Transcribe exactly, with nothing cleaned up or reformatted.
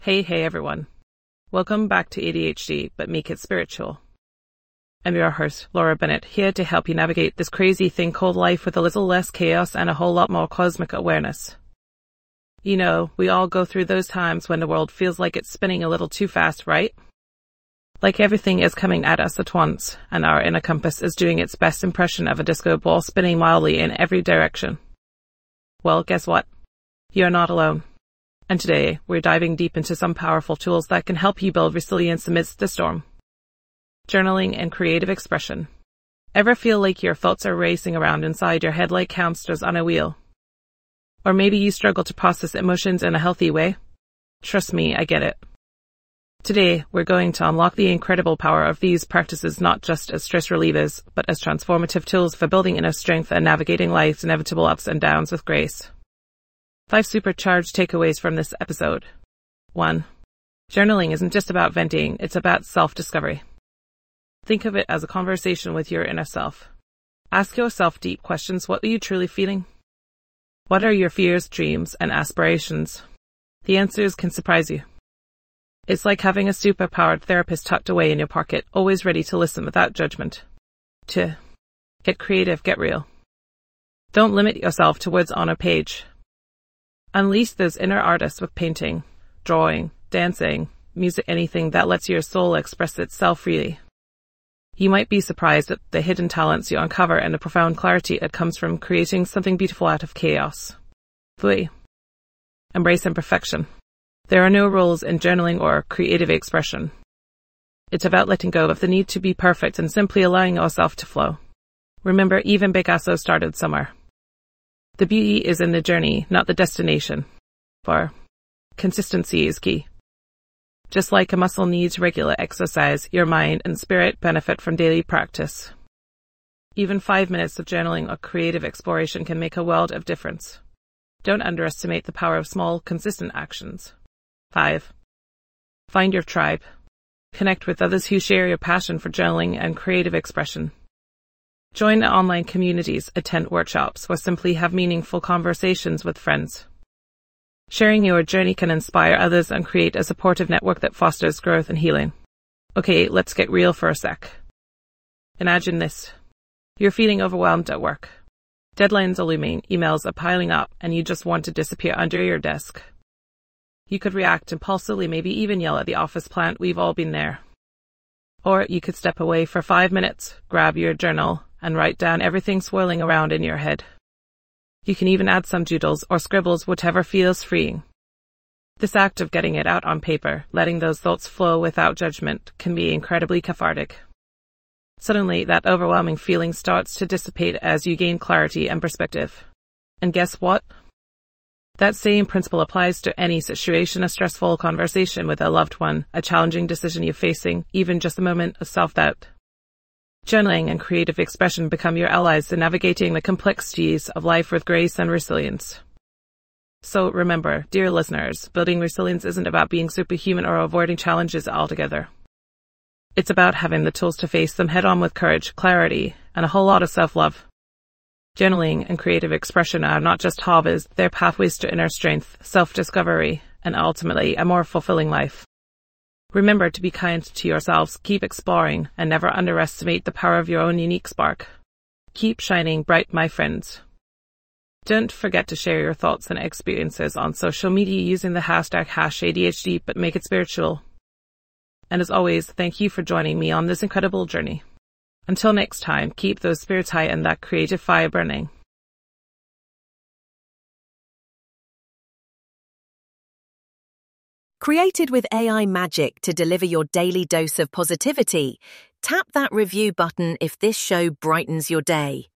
Hey, hey everyone. Welcome back to A D H D, but make it spiritual. I'm your host, Laura Bennett, here to help you navigate this crazy thing called life with a little less chaos and a whole lot more cosmic awareness. You know, we all go through those times when the world feels like it's spinning a little too fast, right? Like everything is coming at us at once, and our inner compass is doing its best impression of a disco ball spinning wildly in every direction. Well, guess what? You're not alone. And today, we're diving deep into some powerful tools that can help you build resilience amidst the storm. Journaling and creative expression. Ever feel like your thoughts are racing around inside your head like hamsters on a wheel? Or maybe you struggle to process emotions in a healthy way? Trust me, I get it. Today, we're going to unlock the incredible power of these practices not just as stress relievers, but as transformative tools for building inner strength and navigating life's inevitable ups and downs with grace. Five supercharged takeaways from this episode. One. Journaling isn't just about venting, it's about self-discovery. Think of it as a conversation with your inner self. Ask yourself deep questions. What are you truly feeling? What are your fears, dreams, and aspirations? The answers can surprise you. It's like having a super-powered therapist tucked away in your pocket, always ready to listen without judgment. Two. Get creative, get real. Don't limit yourself to words on a page. Unleash those inner artists with painting, drawing, dancing, music, anything that lets your soul express itself freely. You might be surprised at the hidden talents you uncover and the profound clarity that comes from creating something beautiful out of chaos. Three. Embrace imperfection. There are no rules in journaling or creative expression. It's about letting go of the need to be perfect and simply allowing yourself to flow. Remember, even Picasso started somewhere. The beauty is in the journey, not the destination. Four. Consistency is key. Just like a muscle needs regular exercise, your mind and spirit benefit from daily practice. Even five minutes of journaling or creative exploration can make a world of difference. Don't underestimate the power of small, consistent actions. Five. Find your tribe. Connect with others who share your passion for journaling and creative expression. Join online communities, attend workshops, or simply have meaningful conversations with friends. Sharing your journey can inspire others and create a supportive network that fosters growth and healing. Okay, let's get real for a sec. Imagine this. You're feeling overwhelmed at work. Deadlines are looming, emails are piling up, and you just want to disappear under your desk. You could react impulsively, maybe even yell at the office plant. We've all been there. Or you could step away for five minutes, grab your journal, and write down everything swirling around in your head. You can even add some doodles or scribbles, whatever feels freeing. This act of getting it out on paper, letting those thoughts flow without judgment, can be incredibly cathartic. Suddenly, that overwhelming feeling starts to dissipate as you gain clarity and perspective. And guess what? That same principle applies to any situation, a stressful conversation with a loved one, a challenging decision you're facing, even just a moment of self-doubt. Journaling and creative expression become your allies in navigating the complexities of life with grace and resilience. So remember, dear listeners, building resilience isn't about being superhuman or avoiding challenges altogether. It's about having the tools to face them head-on with courage, clarity, and a whole lot of self-love. Journaling and creative expression are not just hobbies, they're pathways to inner strength, self-discovery, and ultimately a more fulfilling life. Remember to be kind to yourselves, keep exploring, and never underestimate the power of your own unique spark. Keep shining bright, my friends. Don't forget to share your thoughts and experiences on social media using the hashtag hash A D H D, but make it spiritual. And as always, thank you for joining me on this incredible journey. Until next time, keep those spirits high and that creative fire burning. Created with A I magic to deliver your daily dose of positivity, tap that review button if this show brightens your day.